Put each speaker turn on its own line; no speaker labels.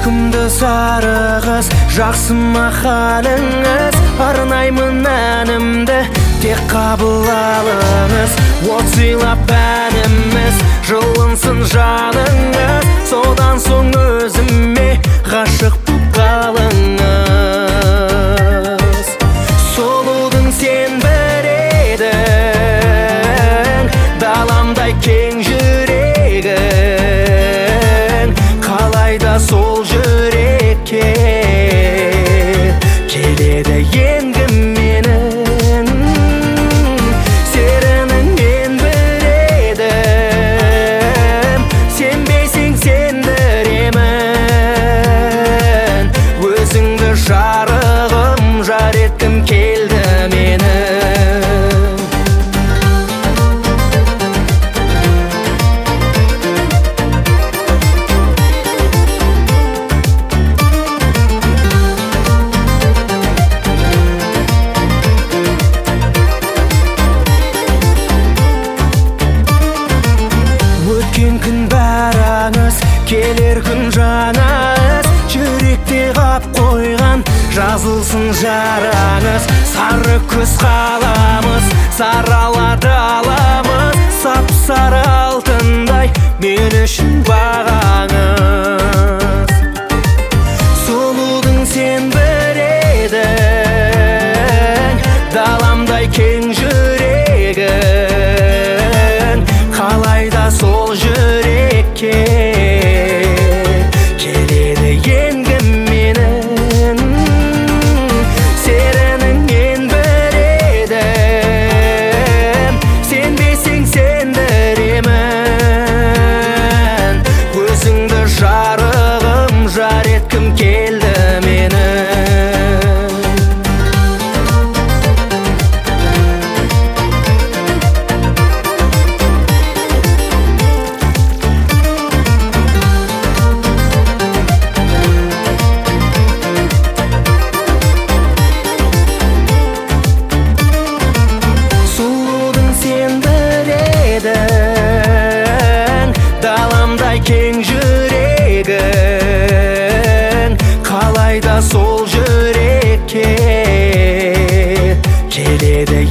сүйкімді сары қыз, жақсы ма халіңіз? Арнаймын әнімді, тек қабыл алыңыз. От сыйлап әніміз, жылынсын жаныңыз. Содан соң өзіме ғашық боп қалыңыз. Сұлудың сен бір едің, даламдай кең жүрегің. Қалайда сол жүрекке келеді енгі менің. Серінің мен бір едім, сенбесең сендіремін. Өзіңді жарығым, жар еткім келді менің. Өткен күн бәрі аңыз, келер күн жаңа. Жүректе қап қойған жазылсын жараңыз. Сары көз қаламыз, сарала даламыз. Сап-сары алтындай мен үшін бағаңыз. Сұлудың сен бір едің, даламдай кең жүрегің. Қалайда сол жүрекке келеді енгі менің. Серінің мен бір едім, сенбесең сендіремін. Өзіңді жарығым, жар еткім келді менің. Даламдай кең жүрегің. Қалайда сол жүрекке келеді